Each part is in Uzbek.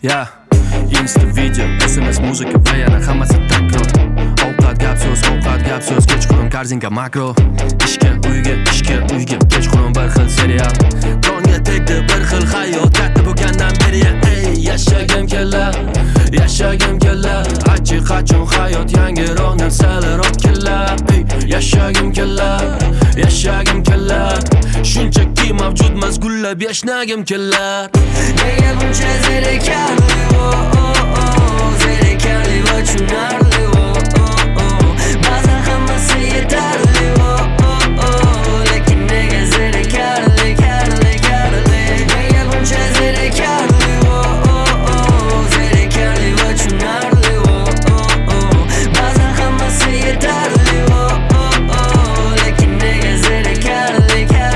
Ya Insta video, SMS muzika va yana hammasi takror. Ovqat gap so'z, kechqurun korzinka makro. Ishga uyga, kechqurun bir xil serial. Tonga tegdi bir xil hayot, katta bo'lgandan beri ey yashagim kelar. Achchi qachon hayot yangiroq narsalar otkelar. Ey yashagim kelar. Shunchaki mavjudmas gullab yashnagim kelar. Nega buncha zerikarli, zerikarli va tushunarli, ba'zan hammasi yetarli, lekin nega zerikarli. Nega buncha zerikarli, zerikarli va tushunarli, ba'zan hammasi yetarli, lekin nega zerikarli.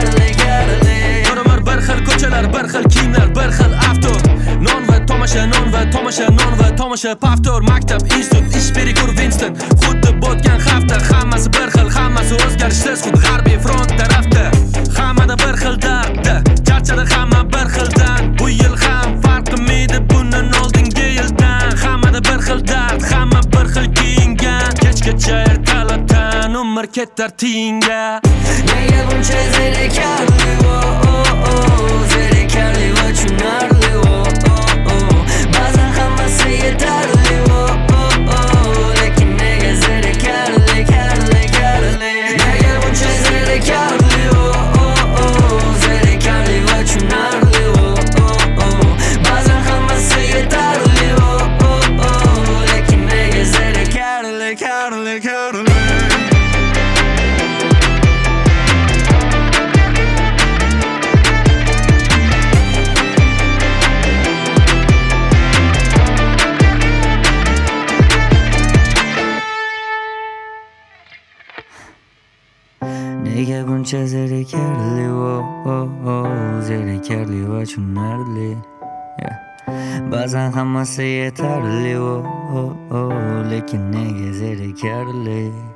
Bir xil ko'chalar, bir xil kiyimlar, bir xil avto. Non va tomosha, paftor, maktab, institut, ish berikur Winston. Xuddi botgan hafta, hammasi bir xil, hammasi o'zgarishsiz, xuddi g'arbiy front tarafda. Hammada bir xil dardda, charchadi hamma bir xildan. Bu yil ham farq qilmaydi bundan oldingi yildan. Hammada bir xil dard, hamma bir xil kiyingan. Kechgacha ertalabdan umr ketar tiyinga. Nega buncha zerikarli, zerikarli va tushunarli, ba'zan hammasi yetarli, lekin nega zerikarli. Nega buncha zerikarli, zerikarli va tushunarli, ba'zan hammasi yetarli, lekin nega zerikarli. Nega buncha zerikarli, zerikarli va tushunarli, ba'zan hammasi yetarli, lekin nega zerikarli.